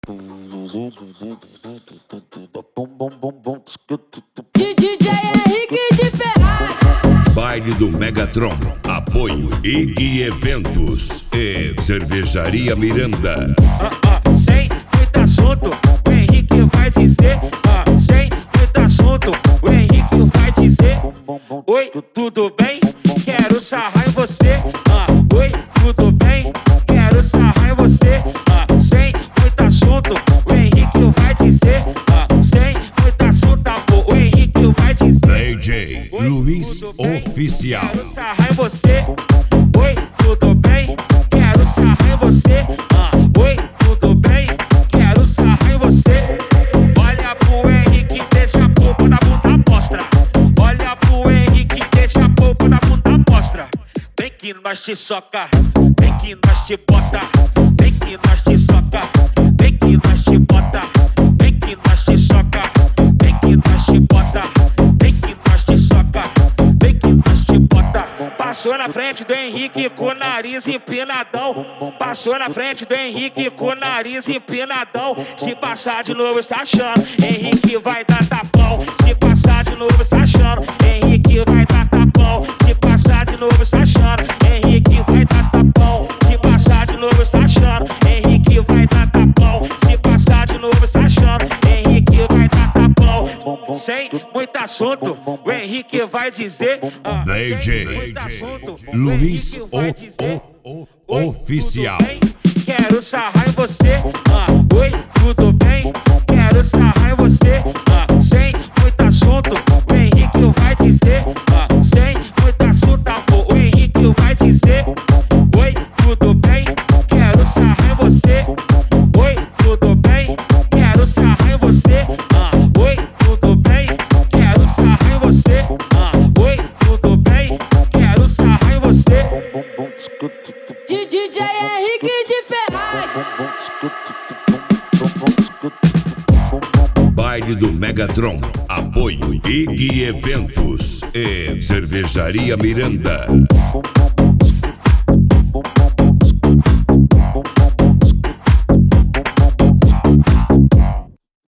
DJ Henrique de Ferraz. Baile do Megatron. Apoio IG Eventos e Cervejaria Miranda. Sem muito assunto, o Henrique vai dizer. Sem muito assunto, o Henrique vai dizer. Oi, tudo bem? Quero sarrar em você. Oi, tudo bem? Quero sarrar em você. Sem muito assunto, o Henrique vai dizer. Sem muito assunto, o Henrique vai dizer. DJ Luiz Oficial. Quero sarrar em você. Oi, tudo bem? Quero sarrar em você. Oi, tudo bem? Quero sarrar em você. Olha pro Henrique, deixa a polpa na bunda mostra. Olha pro Henrique, deixa a polpa na bunda mostra. Vem que nós te soca, vem que nós te bota. Vem que nós te soca, vem que nós te bota. Vem que nós te soca, vem que nós te bota. Vem que nós te soca, vem que nós te bota. Passou na frente do Henrique com o nariz empinadão. Passou na frente do Henrique com o nariz empinadão. Se passar de novo, está achando, Henrique vai dar tapão. Se passar de novo, está achando, Henrique vai dar tapão. Se passar de novo, está achando, Henrique vai dar tapão. Se passar de novo, está achando, Henrique vai dar tapão. Se passar de novo, está achando, Henrique vai dar tapão. Sem muito assunto, o Henrique vai dizer. DJ Luiz Oficial. Quero sarrar em você. Oi, tudo bem? Quero sarrar em você. Sem muito assunto, o Henrique vai dizer. Sem muito assunto, o Henrique vai dizer. Oi, tudo bem? Quero sarrar em você. Oi, tudo bem? Quero sarrar em você. Oi, tudo bem? Quero sarrar em você. Oi, tudo bem? Quero sarrar em você. DJ Henrique de Ferraz. Baile do Megatron. Apoio IG Eventos e Cervejaria Miranda.